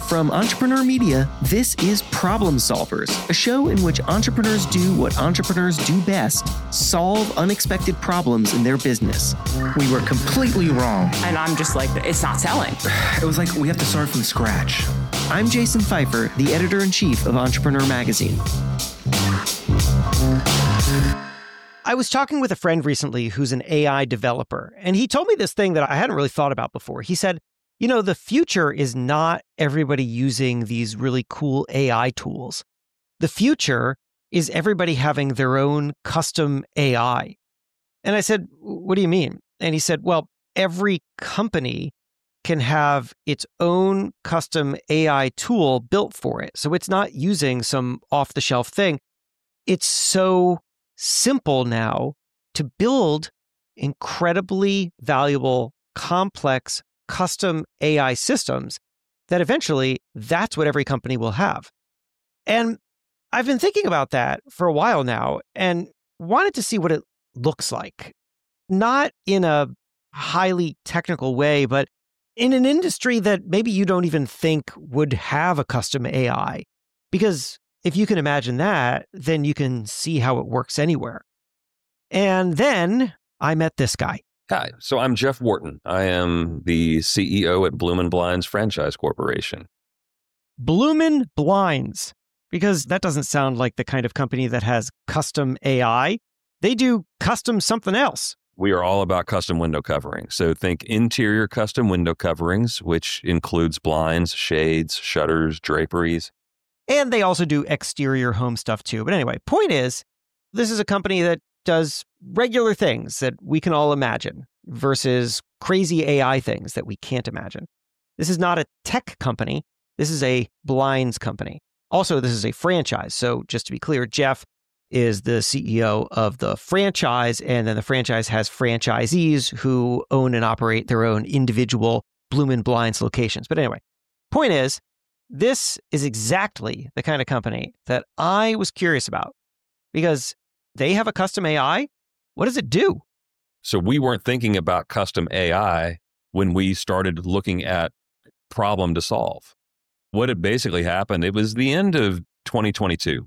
From Entrepreneur Media, this is Problem Solvers, a show in which entrepreneurs do what entrepreneurs do best: solve unexpected problems in their business. We were completely wrong. And I'm just like, it's not selling. It was like we have to start from scratch. I'm Jason Pfeiffer, the editor-in-chief of Entrepreneur Magazine. I was talking with a friend recently who's an AI developer, and he told me this thing that I hadn't really thought about before. He said, you know, the future is not everybody using these really cool AI tools. The future is everybody having their own custom AI. And I said, what do you mean? And he said, well, every company can have its own custom AI tool built for it. So it's not using some off-the-shelf thing. It's so simple now to build incredibly valuable, complex, custom AI systems that eventually that's what every company will have. And I've been thinking about that for a while now and wanted to see what it looks like. Not in a highly technical way, but in an industry that maybe you don't even think would have a custom AI. Because if you can imagine that, then you can see how it works anywhere. And then I met this guy. Hi, so I'm Jeff Wharton. I am the CEO at Bloomin' Blinds Franchise Corporation. Bloomin' Blinds, because that doesn't sound like the kind of company that has custom AI. They do custom something else. We are all about custom window covering. So think interior custom window coverings, which includes blinds, shades, shutters, draperies. And they also do exterior home stuff too. But anyway, point is, this is a company that does regular things that we can all imagine versus crazy AI things that we can't imagine. This is not a tech company. This is a blinds company. Also, this is a franchise. So just to be clear, Jeff is the CEO of the franchise, and then the franchise has franchisees who own and operate their own individual Bloomin' Blinds locations. But anyway, point is, this is exactly the kind of company that I was curious about because they have a custom AI. What does it do? So we weren't thinking about custom AI when we started looking at problem to solve. What had basically happened, it was the end of 2022.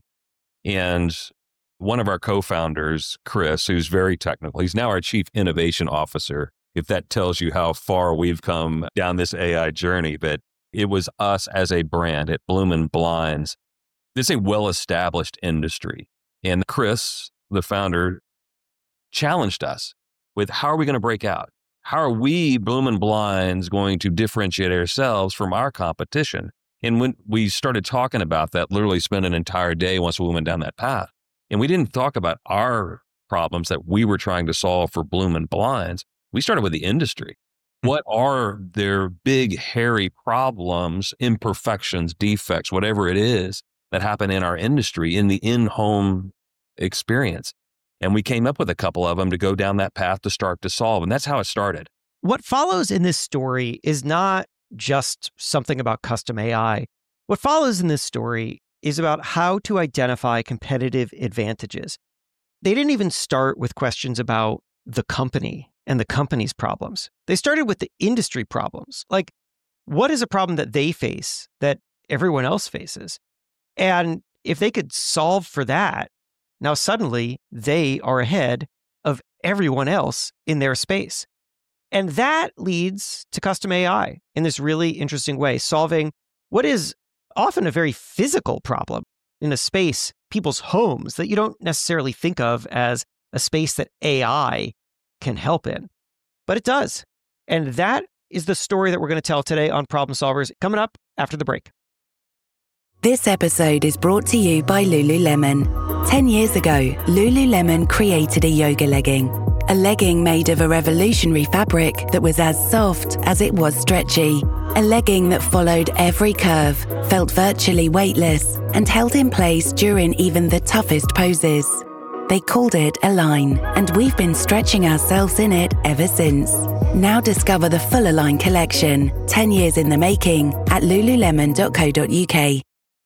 And one of our co-founders, Chris, who's very technical, he's now our chief innovation officer, if that tells you how far we've come down this AI journey. But it was us as a brand at Bloomin' Blinds. It's a well-established industry. And Chris, the founder, challenged us with how are we going to break out? How are we, Bloomin' Blinds, going to differentiate ourselves from our competition? And when we started talking about that, literally spent an entire day once we went down that path. And we didn't talk about our problems that we were trying to solve for Bloomin' Blinds. We started with the industry. What are their big, hairy problems, imperfections, defects, whatever it is that happen in our industry, in the in-home experience? And we came up with a couple of them to go down that path to start to solve. And that's how it started. What follows in this story is not just something about custom AI. What follows in this story is about how to identify competitive advantages. They didn't even start with questions about the company and the company's problems. They started with the industry problems. Like, what is a problem that they face that everyone else faces? And if they could solve for that, now suddenly they are ahead of everyone else in their space. And that leads to custom AI in this really interesting way, solving what is often a very physical problem in a space, people's homes, that you don't necessarily think of as a space that AI can help in. But it does. And that is the story that we're going to tell today on Problem Solvers, coming up after the break. This episode is brought to you by Lululemon. 10 years ago, Lululemon created a yoga legging. A legging made of a revolutionary fabric that was as soft as it was stretchy. A legging that followed every curve, felt virtually weightless, and held in place during even the toughest poses. They called it Align, and we've been stretching ourselves in it ever since. Now discover the full Align collection, 10 years in the making, at lululemon.co.uk.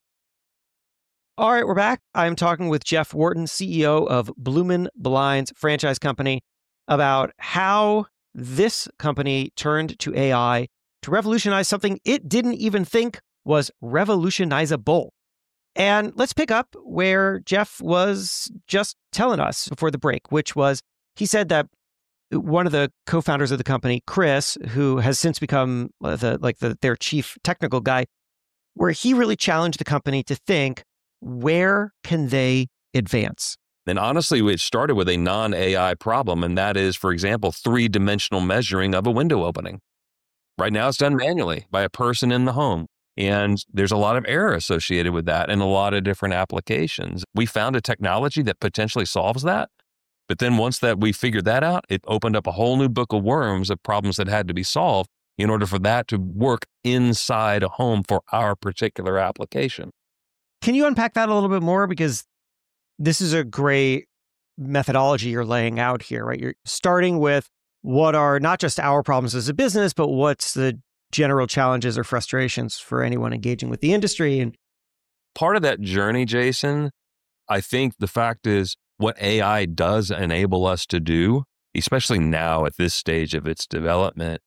All right, we're back. I'm talking with Jeff Wharton, CEO of Bloomin' Blinds franchise company, about how this company turned to AI to revolutionize something it didn't even think was revolutionizable. And let's pick up where Jeff was just telling us before the break, which was he said that one of the co-founders of the company, Chris, who has since become their chief technical guy, where he really challenged the company to think, where can they advance? And honestly, it started with a non-AI problem, and that is, for example, 3-dimensional measuring of a window opening. Right now, it's done manually by a person in the home. And there's a lot of error associated with that in a lot of different applications. We found a technology that potentially solves that. But then once that we figured that out, it opened up a whole new book of worms of problems that had to be solved in order for that to work inside a home for our particular application. Can you unpack that a little bit more? Because this is a great methodology you're laying out here, right? You're starting with what are not just our problems as a business, but what's the general challenges or frustrations for anyone engaging with the industry. And part of that journey, Jason, I think the fact is what AI does enable us to do, especially now at this stage of its development,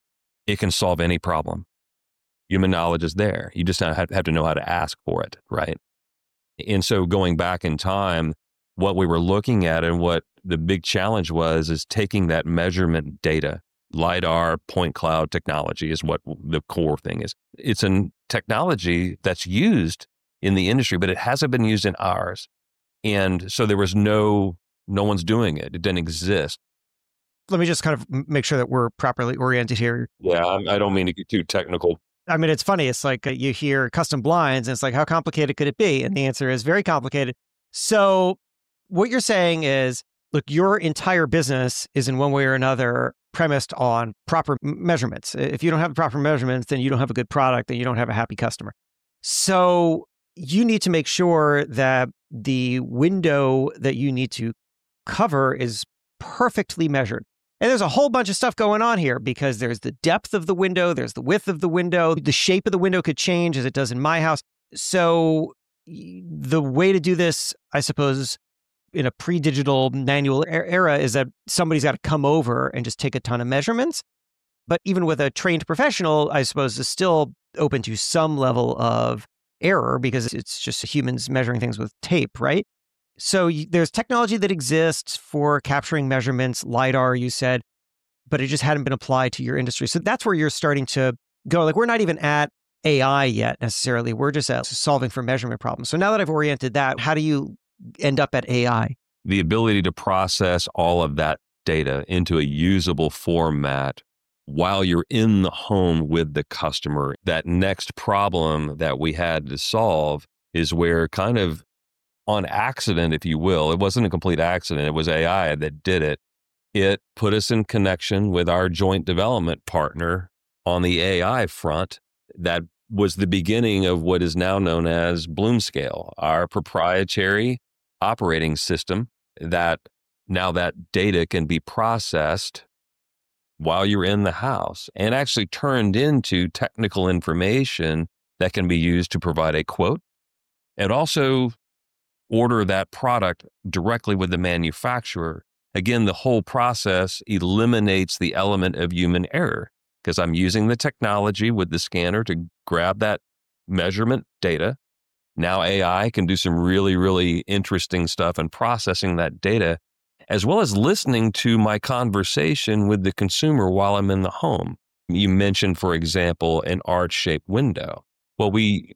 it can solve any problem. Human knowledge is there. You just have to know how to ask for it, right? And so going back in time, what we were looking at and what the big challenge was is taking that measurement data. LiDAR point cloud technology is what the core thing is. It's a technology that's used in the industry, but it hasn't been used in ours. And so there was no one's doing it. It didn't exist. Let me just kind of make sure that we're properly oriented here. Yeah, I don't mean to get too technical. I mean, it's funny. It's like you hear custom blinds and it's like, how complicated could it be? And the answer is very complicated. So what you're saying is, look, your entire business is in one way or another premised on proper measurements. If you don't have the proper measurements, then you don't have a good product and you don't have a happy customer. So you need to make sure that the window that you need to cover is perfectly measured. And there's a whole bunch of stuff going on here because there's the depth of the window, there's the width of the window, the shape of the window could change as it does in my house. So the way to do this, I suppose, in a pre-digital manual era is that somebody's got to come over and just take a ton of measurements. But even with a trained professional, I suppose is still open to some level of error because it's just humans measuring things with tape, right? So there's technology that exists for capturing measurements, LiDAR, you said, but it just hadn't been applied to your industry. So that's where you're starting to go. Like, we're not even at AI yet necessarily. We're just at solving for measurement problems. So now that I've oriented that, how do you end up at AI? The ability to process all of that data into a usable format while you're in the home with the customer. That next problem that we had to solve is where kind of on accident, if you will, it wasn't a complete accident. It was AI that did it. It put us in connection with our joint development partner on the AI front. That was the beginning of what is now known as Bloomscale, our proprietary operating system that now that data can be processed while you're in the house and actually turned into technical information that can be used to provide a quote and also order that product directly with the manufacturer. Again, the whole process eliminates the element of human error because I'm using the technology with the scanner to grab that measurement data. Now AI can do some really, really interesting stuff in processing that data, as well as listening to my conversation with the consumer while I'm in the home. You mentioned, for example, an arch-shaped window. Well,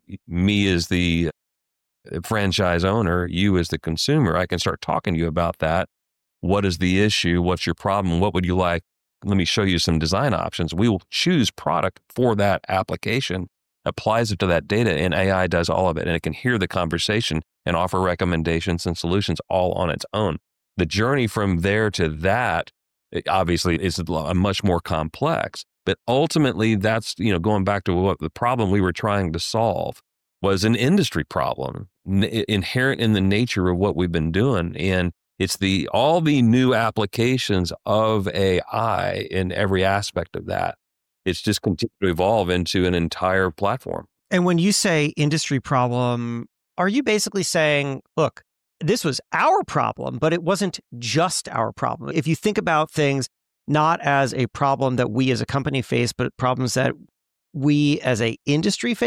me as the franchise owner, you as the consumer, I can start talking to you about that. What is the issue? What's your problem? What would you like? Let me show you some design options. We will choose product for that application, applies it to that data, and AI does all of it. And it can hear the conversation and offer recommendations and solutions all on its own. The journey from there to that, obviously, is much more complex. But ultimately, that's, going back to what the problem we were trying to solve was an industry problem inherent in the nature of what we've been doing. And it's all the new applications of AI in every aspect of that. It's just continued to evolve into an entire platform. And when you say industry problem, are you basically saying, look, this was our problem, but it wasn't just our problem? If you think about things not as a problem that we as a company face, but problems that we as a industry face,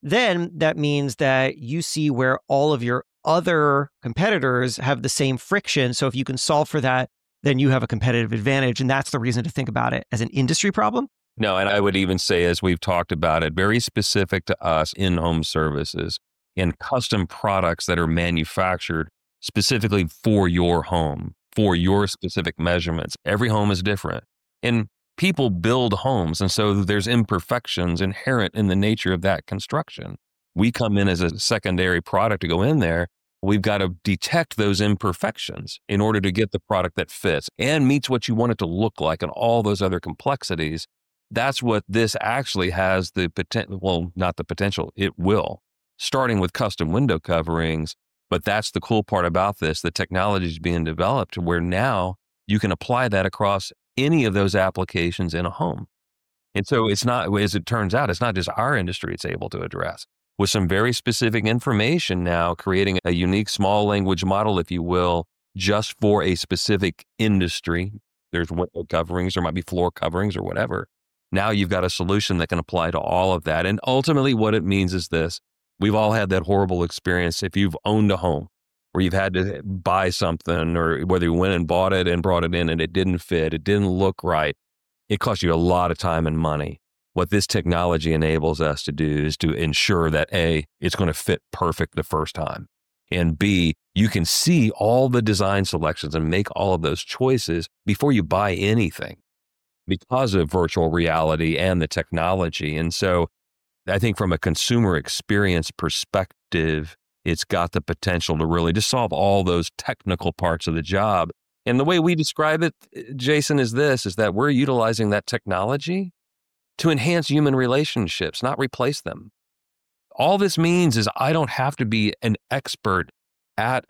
then that means that you see where all of your other competitors have the same friction. So if you can solve for that, then you have a competitive advantage. And that's the reason to think about it as an industry problem. No, and I would even say, as we've talked about it, very specific to us in-home services and custom products that are manufactured specifically for your home, for your specific measurements. Every home is different. And people build homes, and so there's imperfections inherent in the nature of that construction. We come in as a secondary product to go in there. We've got to detect those imperfections in order to get the product that fits and meets what you want it to look like and all those other complexities. That's what this actually has the potential, well, not the potential, it will, starting with custom window coverings. But that's the cool part about this. The technology is being developed where now you can apply that across any of those applications in a home. And so it's not, as it turns out, it's not just our industry it's able to address. With some very specific information now, creating a unique small language model, if you will, just for a specific industry. There's window coverings, there might be floor coverings or whatever. Now you've got a solution that can apply to all of that. And ultimately what it means is this. We've all had that horrible experience if you've owned a home where you've had to buy something, or whether you went and bought it and brought it in and it didn't fit, it didn't look right. It cost you a lot of time and money. What this technology enables us to do is to ensure that A, it's going to fit perfect the first time. And B, you can see all the design selections and make all of those choices before you buy anything because of virtual reality and the technology. And so I think from a consumer experience perspective, it's got the potential to really just solve all those technical parts of the job. And the way we describe it, Jason, is this, is that we're utilizing that technology to enhance human relationships, not replace them. All this means is I don't have to be an expert at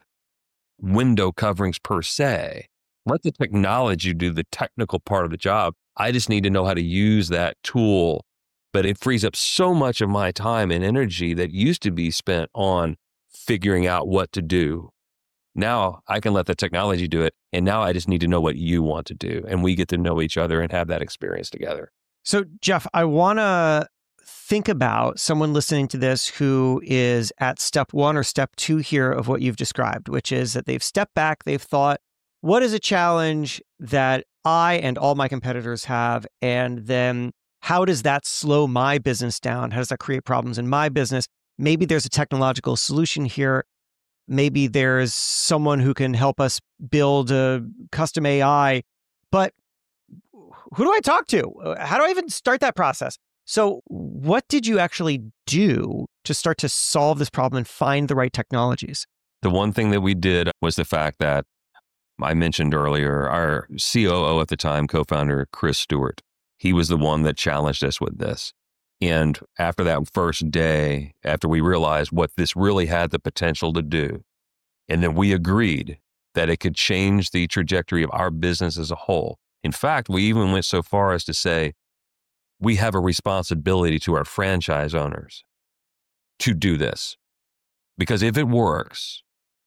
window coverings per se. Let the technology do the technical part of the job. I just need to know how to use that tool. But it frees up so much of my time and energy that used to be spent on figuring out what to do. Now I can let the technology do it. And now I just need to know what you want to do. And we get to know each other and have that experience together. So, Jeff, I want to think about someone listening to this who is at step 1 or step 2 here of what you've described, which is that they've stepped back, they've thought, what is a challenge that I and all my competitors have? And then how does that slow my business down? How does that create problems in my business? Maybe there's a technological solution here. Maybe there's someone who can help us build a custom AI, but who do I talk to? How do I even start that process? So what did you actually do to start to solve this problem and find the right technologies? The one thing that we did was the fact that I mentioned earlier, our COO at the time, co-founder Chris Stewart, he was the one that challenged us with this. And after that first day, after we realized what this really had the potential to do, and then we agreed that it could change the trajectory of our business as a whole. In fact, we even went so far as to say, we have a responsibility to our franchise owners to do this. Because if it works,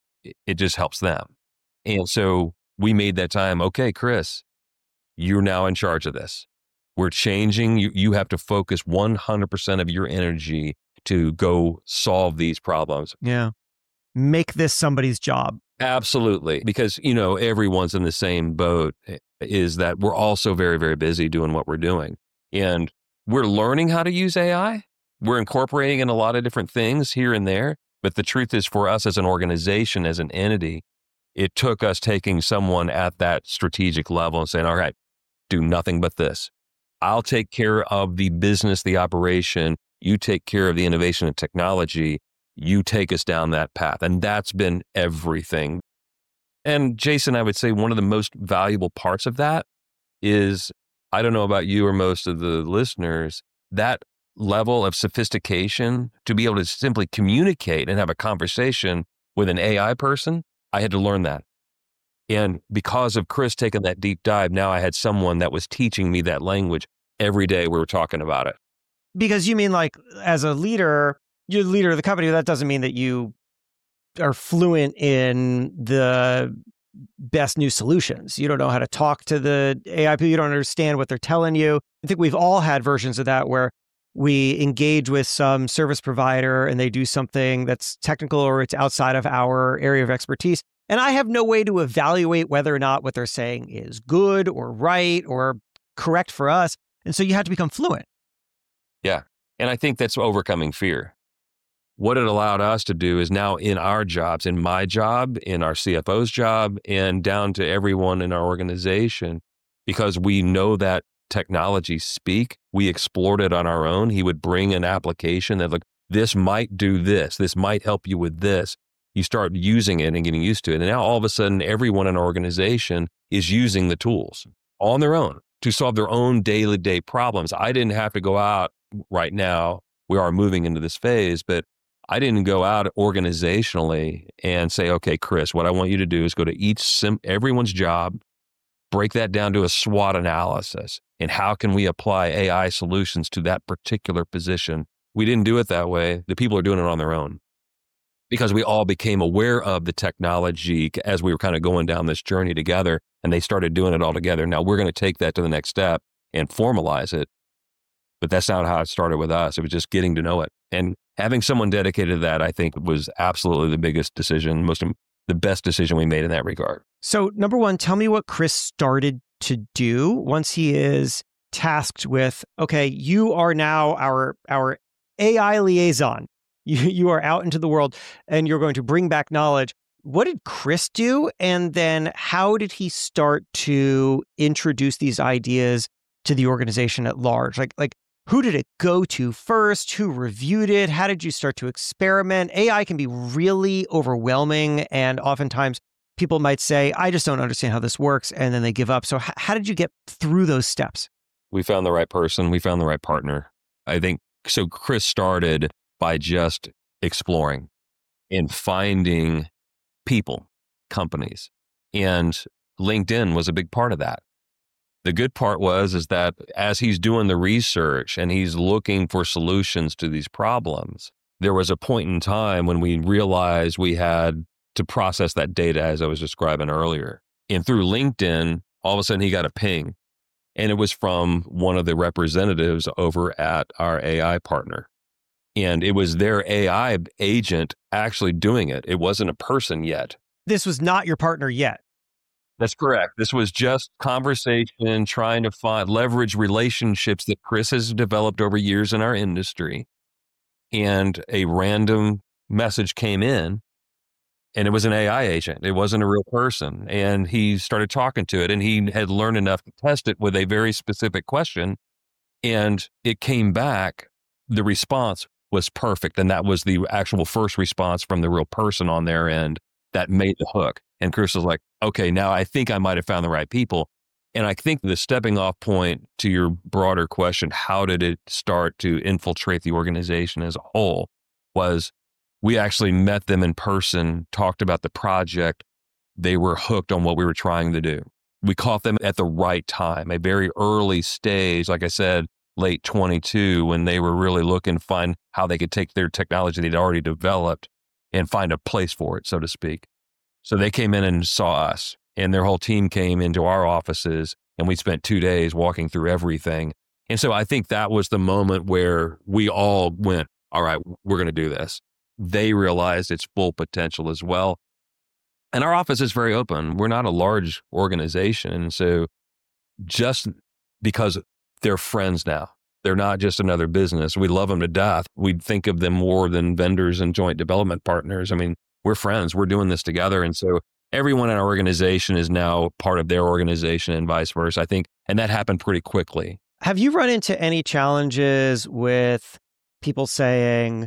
it just helps them. And so we made that time, okay, Chris, you're now in charge of this. We're changing. You have to focus 100% of your energy to go solve these problems. Yeah. Make this somebody's job. Absolutely. Because, everyone's in the same boat, is that we're also very, very busy doing what we're doing. And we're learning how to use AI. We're incorporating in a lot of different things here and there. But the truth is, for us as an organization, as an entity, it took us taking someone at that strategic level and saying, all right, do nothing but this. I'll take care of the business, the operation. You take care of the innovation and technology. You take us down that path. And that's been everything. And Jason, I would say one of the most valuable parts of that is, I don't know about you or most of the listeners, that level of sophistication to be able to simply communicate and have a conversation with an AI person. I had to learn that. And because of Chris taking that deep dive, now I had someone that was teaching me that language every day we were talking about it. Because you mean, like, as a leader, you're the leader of the company. That doesn't mean that you are fluent in the best new solutions. You don't know how to talk to the AI people. You don't understand what they're telling you. I think we've all had versions of that where we engage with some service provider and they do something that's technical or it's outside of our area of expertise. And I have no way to evaluate whether or not what they're saying is good or right or correct for us. And so you have to become fluent. Yeah. And I think that's overcoming fear. What it allowed us to do is now in our jobs, in my job, in our CFO's job, and down to everyone in our organization, because we know that technology speak, we explored it on our own. He would bring an application that, look, this might do this. This might help you with this. You start using it and getting used to it. And now all of a sudden, everyone in our organization is using the tools on their own to solve their own day-to-day problems. I didn't have to go out right now. We are moving into this phase, but I didn't go out organizationally and say, okay, Chris, what I want you to do is go to everyone's job, break that down to a SWOT analysis, and how can we apply AI solutions to that particular position? We didn't do it that way. The people are doing it on their own because we all became aware of the technology as we were kind of going down this journey together, and they started doing it all together. Now we're going to take that to the next step and formalize it. But that's not how it started with us. It was just getting to know it. And having someone dedicated to that, I think, was absolutely the biggest decision, the best decision we made in that regard. So, number one, tell me what Chris started to do once he is tasked with, okay, you are now our AI liaison. You are out into the world and you're going to bring back knowledge. What did Chris do? And then how did he start to introduce these ideas to the organization at large? Like who did it go to first? Who reviewed it? How did you start to experiment? AI can be really overwhelming. And oftentimes people might say, I just don't understand how this works. And then they give up. So how did you get through those steps? We found the right person. We found the right partner. I think so. Chris started by just exploring and finding people, companies, and LinkedIn was a big part of that. The good part is that as he's doing the research and he's looking for solutions to these problems, there was a point in time when we realized we had to process that data as I was describing earlier. And through LinkedIn, all of a sudden he got a ping, and it was from one of the representatives over at our AI partner. And it was their AI agent actually doing it. It wasn't a person yet. This was not your partner yet. That's correct. This was just conversation, trying to leverage relationships that Chris has developed over years in our industry. And a random message came in, and it was an AI agent. It wasn't a real person. And he started talking to it, and he had learned enough to test it with a very specific question. And it came back. The response was perfect. And that was the actual first response from the real person on their end that made the hook. And Chris was like, okay, now I think I might have found the right people. And I think the stepping off point to your broader question, how did it start to infiltrate the organization as a whole, was we actually met them in person, talked about the project. They were hooked on what we were trying to do. We caught them at the right time, a very early stage, like I said, late 22, when they were really looking to find how they could take their technology they'd already developed and find a place for it, so to speak. So they came in and saw us, and their whole team came into our offices, and we spent 2 days walking through everything. And so I think that was the moment where we all went, all right, we're going to do this. They realized its full potential as well. And our office is very open. We're not a large organization. So just because they're friends now, they're not just another business. We love them to death. We think of them more than vendors and joint development partners. I mean, we're friends. We're doing this together. And so everyone in our organization is now part of their organization and vice versa, I think. And that happened pretty quickly. Have you run into any challenges with people saying,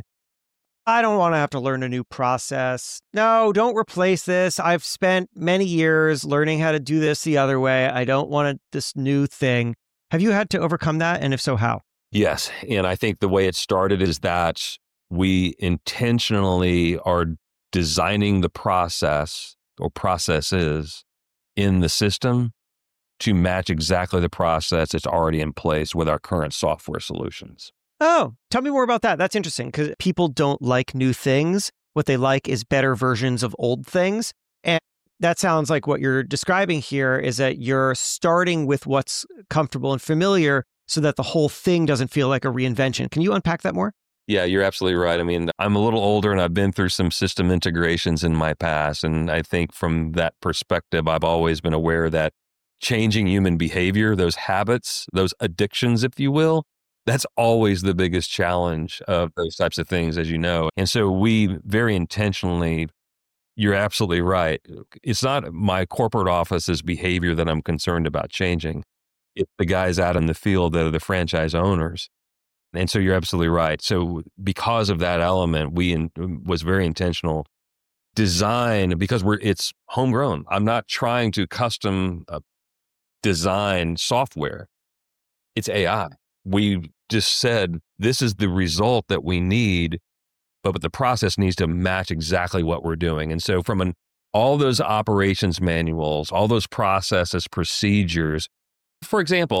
I don't want to have to learn a new process. No, don't replace this. I've spent many years learning how to do this the other way. I don't want this new thing. Have you had to overcome that? And if so, how? Yes. And I think the way it started is that we intentionally are designing the process or processes in the system to match exactly the process that's already in place with our current software solutions. Oh, tell me more about that. That's interesting because people don't like new things. What they like is better versions of old things. And that sounds like what you're describing here is that you're starting with what's comfortable and familiar so that the whole thing doesn't feel like a reinvention. Can you unpack that more? Yeah, you're absolutely right. I mean, I'm a little older and I've been through some system integrations in my past. And I think from that perspective, I've always been aware that changing human behavior, those habits, those addictions, if you will, that's always the biggest challenge of those types of things, as you know. And so we very intentionally, you're absolutely right. It's not my corporate office's behavior that I'm concerned about changing. It's the guys out in the field that are the franchise owners. And so you're absolutely right. So because of that element, was very intentional design, because it's homegrown. I'm not trying to custom design software. It's AI. We just said, this is the result that we need, but the process needs to match exactly what we're doing. And so from all those operations manuals, all those processes, procedures, for example,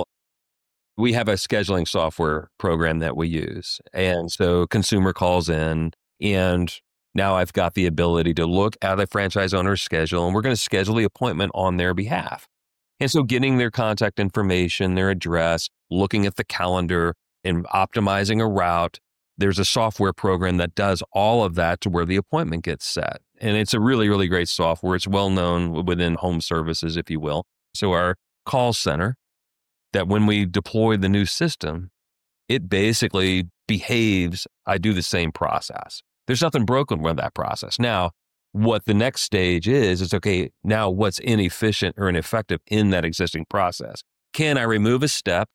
we have a scheduling software program that we use. And so consumer calls in, and now I've got the ability to look at a franchise owner's schedule, and we're going to schedule the appointment on their behalf. And so getting their contact information, their address, looking at the calendar and optimizing a route, there's a software program that does all of that to where the appointment gets set. And it's a really, really great software. It's well known within home services, if you will. So our call center, that when we deploy the new system, it basically behaves, I do the same process. There's nothing broken with that process. Now, what the next stage is okay, now what's inefficient or ineffective in that existing process? Can I remove a step,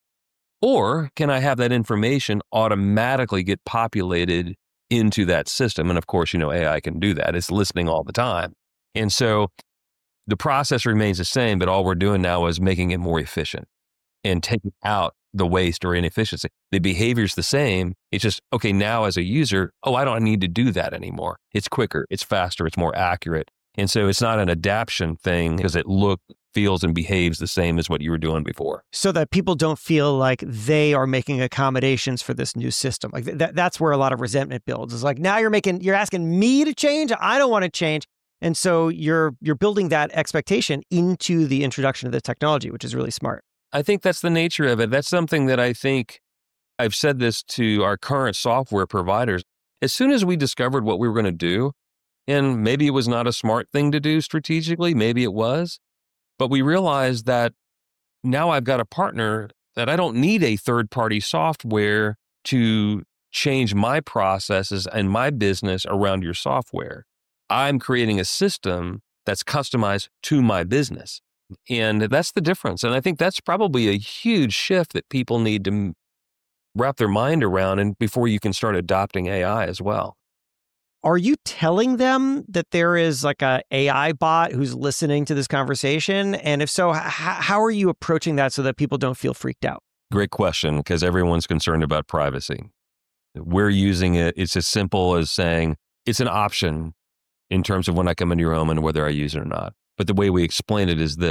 or can I have that information automatically get populated into that system? And of course, AI can do that. It's listening all the time. And so the process remains the same, but all we're doing now is making it more efficient and taking out the waste or inefficiency. The behavior's the same. It's just, okay, now as a user, I don't need to do that anymore. It's quicker, it's faster, it's more accurate. And so it's not an adaption thing because it feels and behaves the same as what you were doing before. So that people don't feel like they are making accommodations for this new system. Like that's where a lot of resentment builds. It's like, now you're asking me to change. I don't want to change. And so you're building that expectation into the introduction of the technology, which is really smart. I think that's the nature of it. That's something that I think I've said this to our current software providers. As soon as we discovered what we were going to do, and maybe it was not a smart thing to do strategically, maybe it was, but we realized that now I've got a partner that I don't need a third-party software to change my processes and my business around your software. I'm creating a system that's customized to my business. And that's the difference. And I think that's probably a huge shift that people need to wrap their mind around, and before you can start adopting AI as well. Are you telling them that there is like a AI bot who's listening to this conversation? And if so, how are you approaching that so that people don't feel freaked out? Great question, because everyone's concerned about privacy. We're using it. It's as simple as saying it's an option in terms of when I come into your home and whether I use it or not. But the way we explain it is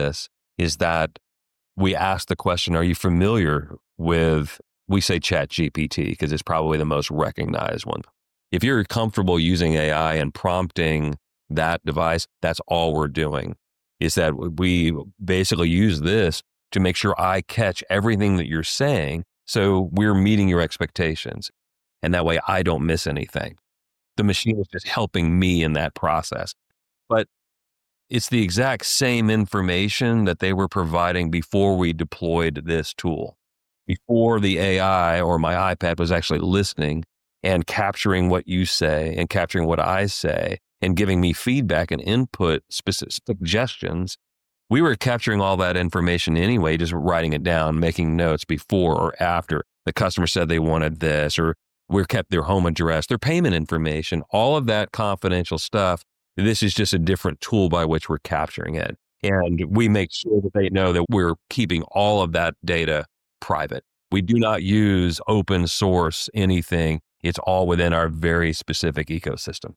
that we ask the question, are you familiar with, we say ChatGPT because it's probably the most recognized one. If you're comfortable using AI and prompting that device, that's all we're doing, is that we basically use this to make sure I catch everything that you're saying. So we're meeting your expectations. And that way I don't miss anything. The machine is just helping me in that process. But it's the exact same information that they were providing before we deployed this tool. Before the AI or my iPad was actually listening and capturing what you say and capturing what I say and giving me feedback and input, specific suggestions, we were capturing all that information anyway, just writing it down, making notes before or after. The customer said they wanted this, or we kept their home address, their payment information, all of that confidential stuff. This is just a different tool by which we're capturing it. And we make sure that they know that we're keeping all of that data private. We do not use open source anything. It's all within our very specific ecosystem.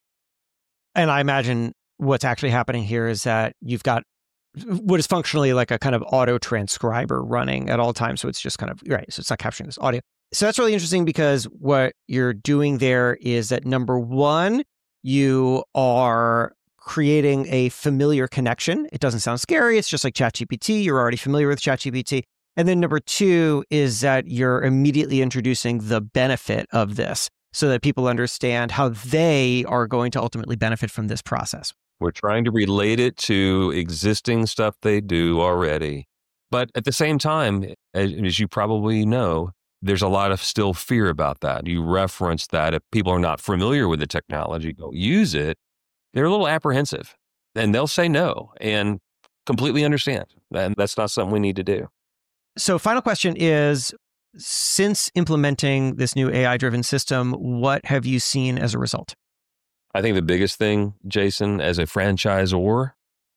And I imagine what's actually happening here is that you've got what is functionally like a kind of auto transcriber running at all times. So it's just kind of, right, so it's not capturing this audio. So that's really interesting because what you're doing there is that, number one, you are creating a familiar connection. It doesn't sound scary. It's just like ChatGPT. You're already familiar with ChatGPT. And then number two is that you're immediately introducing the benefit of this so that people understand how they are going to ultimately benefit from this process. We're trying to relate it to existing stuff they do already. But at the same time, as you probably know, there's a lot of still fear about that. You referenced that if people are not familiar with the technology, go use it, they're a little apprehensive and they'll say no and completely understand. And that's not something we need to do. So final question is, since implementing this new AI-driven system, what have you seen as a result? I think the biggest thing, Jason, as a franchisor,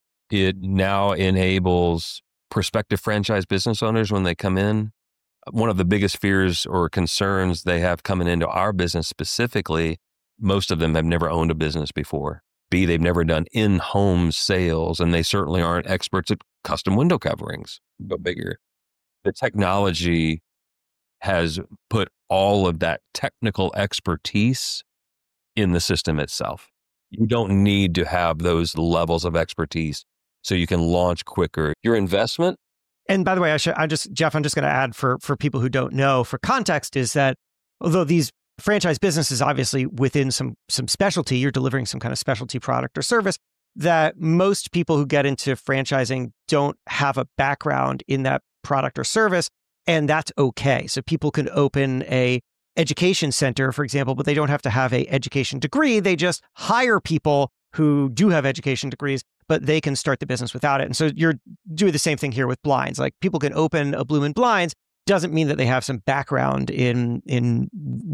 it now enables prospective franchise business owners when they come in. One of the biggest fears or concerns they have coming into our business specifically, most of them have never owned a business before. B, they've never done in-home sales, and they certainly aren't experts at custom window coverings, but bigger. The technology has put all of that technical expertise in the system itself. You don't need to have those levels of expertise so you can launch quicker. Your investment. And by the way, Jeff, I'm just going to add for people who don't know, for context, is that although these franchise businesses obviously within some specialty, you're delivering some kind of specialty product or service, that most people who get into franchising don't have a background in that product or service, and that's okay. So people can open a education center, for example, but they don't have to have an education degree. They just hire people who do have education degrees, but they can start the business without it. And so you're doing the same thing here with blinds. Like people can open a Bloomin' Blinds, doesn't mean that they have some background in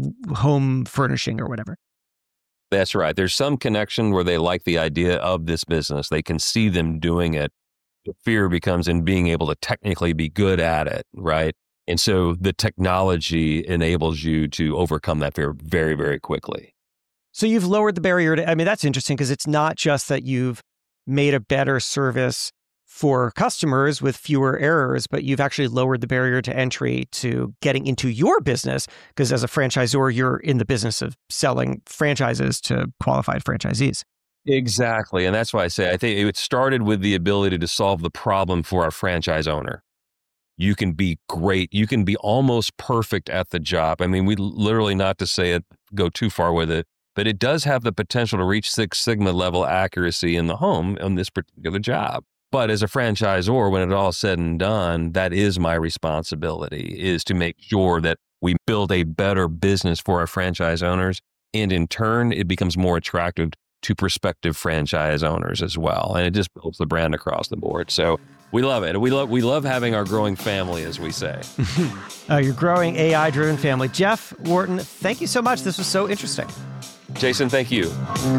home furnishing or whatever. That's right. There's some connection where they like the idea of this business. They can see them doing it. The fear becomes in being able to technically be good at it, right? And so the technology enables you to overcome that fear very, very quickly. So you've lowered the barrier to, that's interesting because it's not just that you've made a better service for customers with fewer errors, but you've actually lowered the barrier to entry to getting into your business, because as a franchisor, you're in the business of selling franchises to qualified franchisees. Exactly. And that's why I say, I think it started with the ability to solve the problem for our franchise owner. You can be great. You can be almost perfect at the job. I mean, we literally, not to say it, go too far with it, but it does have the potential to reach Six Sigma level accuracy in the home on this particular job. But as a franchisor, when it's all said and done, that is my responsibility, is to make sure that we build a better business for our franchise owners. And in turn, it becomes more attractive to prospective franchise owners as well. And it just builds the brand across the board. So we love it. We love having our growing family, as we say. Your growing AI-driven family. Jeff Wharton, thank you so much. This was so interesting. Jason, thank you.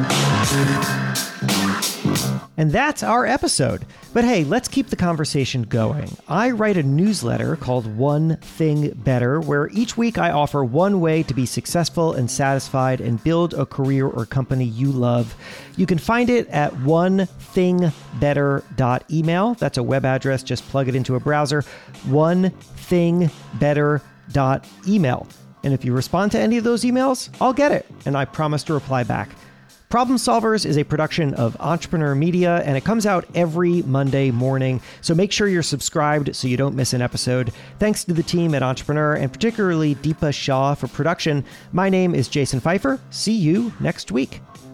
And that's our episode. But hey, let's keep the conversation going. I write a newsletter called One Thing Better, where each week I offer one way to be successful and satisfied and build a career or company you love. You can find it at onethingbetter.email. That's a web address. Just plug it into a browser. onethingbetter.email. And if you respond to any of those emails, I'll get it. And I promise to reply back. Problem Solvers is a production of Entrepreneur Media, and it comes out every Monday morning. So make sure you're subscribed so you don't miss an episode. Thanks to the team at Entrepreneur, and particularly Deepa Shah for production. My name is Jason Pfeiffer. See you next week.